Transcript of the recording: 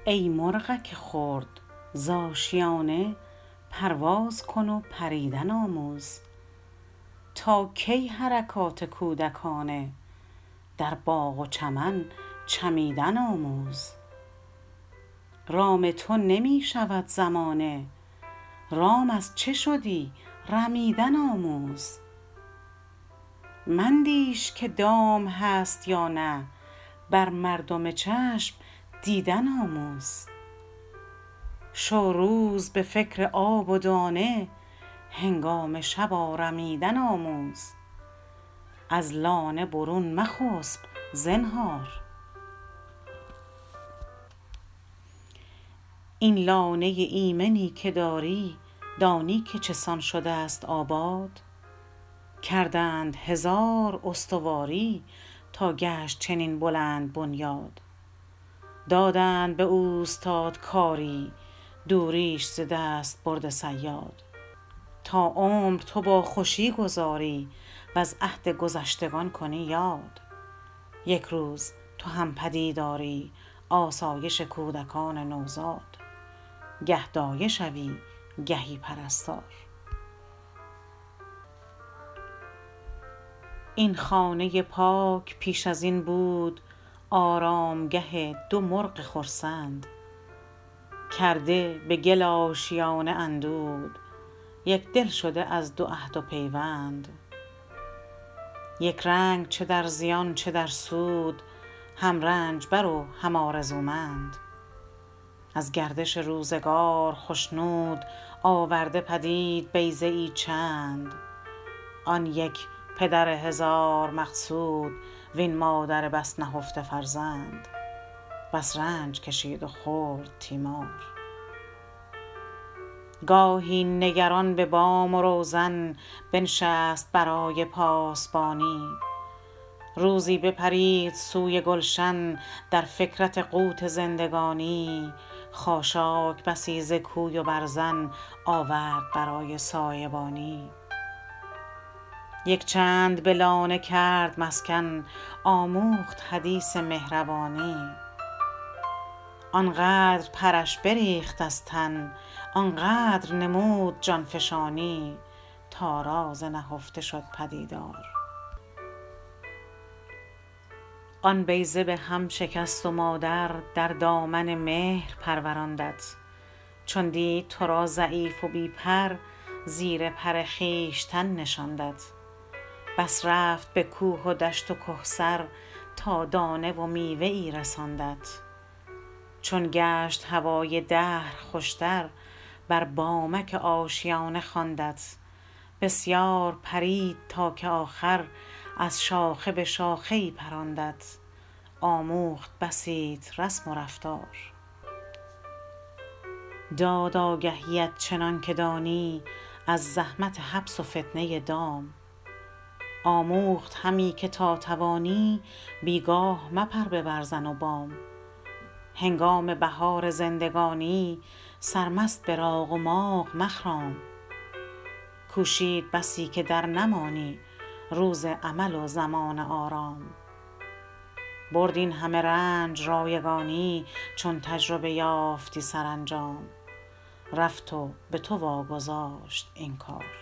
ای مرغک خرد ز آشیانه پرواز کن و پریدن آموز. تا کی حرکات کودکانه در باغ و چمن چمیدن آموز. رام تو نمی شود زمانه، رام از چه شدی رمیدن آموز. مندیش که دام هست یا نه، بر مردم چشم دیدن آموز. شو روز به فکر آب و دانه، هنگام شب آرمیدن آموز. از لانه برون مخسب زنهار، این لانه ایمنی که داری دانی که چسان شده است آباد. کردند هزار استواری تا گشت چنین بلند بنیاد. دادند به اوستاد کاری دوریش ز دست برد صیاد. تا عمر تو با خوشی گذاری وز عهد گذشتگان کنی یاد. یک روز تو هم پدید آری آسایش کودکان نوزاد. گه دایه شوی گهی پرستار. این خانه پاک پیش از این بود آرامگه دو مرغ خرسند. کرده به گل آشیانه اندود یک دل شده از دو عهد و پیوند. یک رنگ چه در زیان چه در سود، هم رنجبر و هم آرزومند. از گردش روزگار خشنود آورده پدید بیضه ای چند. آن یک پدر هزار مقصود وین مادر بس نهفته فرزند. بس رنج کشید و خورد تیمار. گاهی نگران به بام و روزن بنشست برای پاسبانی. روزی بپرید سوی گلشن در فکرت قوت زندگانی. خاشاک بسی ز کوی و برزن آورد برای سایبانی. یک چند به لانه کرد مسکن آموخت حدیث مهربانی. آنقدر پرش بریخت از تن آنقدر نمود جانفشانی تا راز نهفته شد پدیدار. آن بیضه به هم شکست و مادر در دامن مهر پروراندت. چون دید تو را ضعیف و بی پر زیر پر خویشتن نشاندت. بس رفت به کوه و دشت و کهسر تا دانه و میوه ای رساندت. چون گشت هوای دهر خوشتر بر بامک آشیانه خواندت. بسیار پرید تا که آخر از شاخه به شاخه ای پراندت. آموخت بسیت رسم و رفتار. داد آگهیت چنان که دانی از زحمت حبس و فتنه دام. آموخت همی که تا توانی بیگاه مپر به برزن و بام. هنگام بهار زندگانی سرمست به راغ و ماغ مخرام. کوشید بسی که در نمانی روز عمل و زمان آرام. برد این همه رنج رایگانی چون تجربه یافتی سرانجام. رفت و به تو واگذاشت این کار.